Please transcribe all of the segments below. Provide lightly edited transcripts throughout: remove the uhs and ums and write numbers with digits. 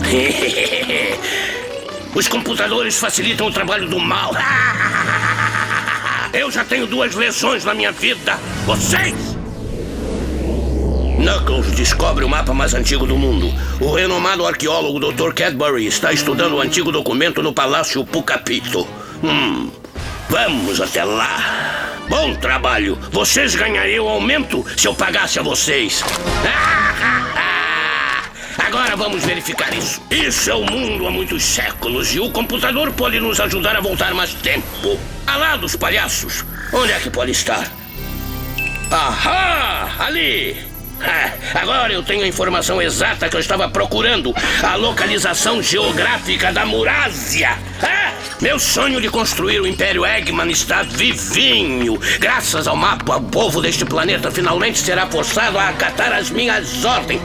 Os computadores facilitam o trabalho do mal. Eu já tenho 2 lesões na minha vida. Vocês! Knuckles descobre o mapa mais antigo do mundo. O renomado arqueólogo Dr. Cadbury está estudando o antigo documento no Palácio Pucapito. Vamos até lá. Bom trabalho. Vocês ganhariam aumento se eu pagasse a vocês. Agora vamos verificar isso. Isso é o mundo há muitos séculos e o computador pode nos ajudar a voltar mais tempo. Alá dos palhaços. Onde é que pode estar? Ahá! Ali! Agora eu tenho a informação exata que eu estava procurando. A localização geográfica da Murásia. Meu sonho de construir o Império Eggman está vivinho. Graças ao mapa, o povo deste planeta finalmente será forçado a acatar as minhas ordens.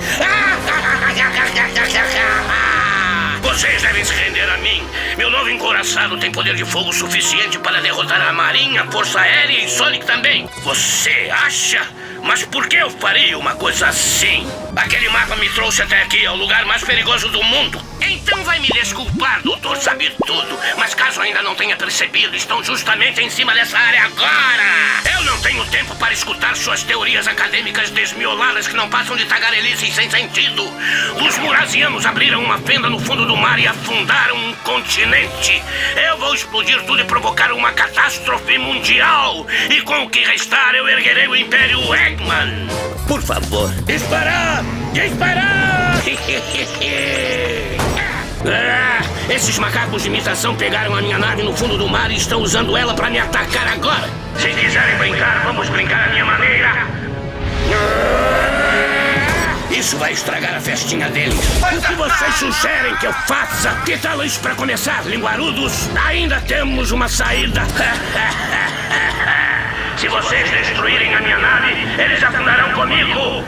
Vocês devem se render a mim. Meu novo encouraçado tem poder de fogo suficiente para derrotar a Marinha, Força Aérea e Sonic também. Você acha? Mas por que eu faria uma coisa assim? Aquele mapa me trouxe até aqui, ao lugar mais perigoso do mundo. Então vai me desculpar, doutor Sabe Tudo, mas caso ainda não tenha percebido, estão justamente em cima dessa área agora. Eu não tenho tempo para escutar suas teorias acadêmicas desmioladas que não passam de tagarelices sem sentido. Os murasianos abriram uma fenda no fundo do mar e afundaram um continente. Eu vou explodir tudo e provocar uma catástrofe mundial. E com o que restar, eu erguerei o Império Eggman. Por favor, disparar! Disparar! Esses macacos de imitação pegaram a minha nave no fundo do mar e estão usando ela para me atacar agora. Se quiserem brincar, vamos brincar à minha maneira. Isso vai estragar a festinha deles. O que vocês sugerem que eu faça? Que tal isso para começar, linguarudos? Ainda temos uma saída. Se vocês destruírem a minha nave, eles afundarão comigo.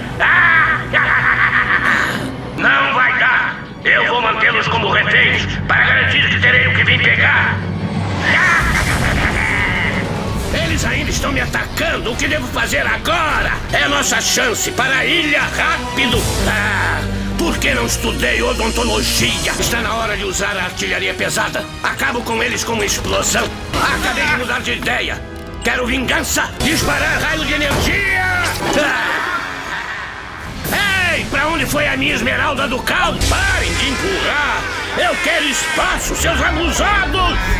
Não vai dar. Eu vou mantê-los como reféns para garantir que terei o que vim pegar. Eles ainda estão me atacando. O que devo fazer agora? É a nossa chance para a ilha rápido. Por que não estudei odontologia? Está na hora de usar a artilharia pesada. Acabo com eles com uma explosão. Acabei de mudar de ideia. Quero vingança. Disparar raio de energia. Ei, pra onde foi a minha esmeralda do caos? Parem de empurrar. Eu quero espaço, seus abusados.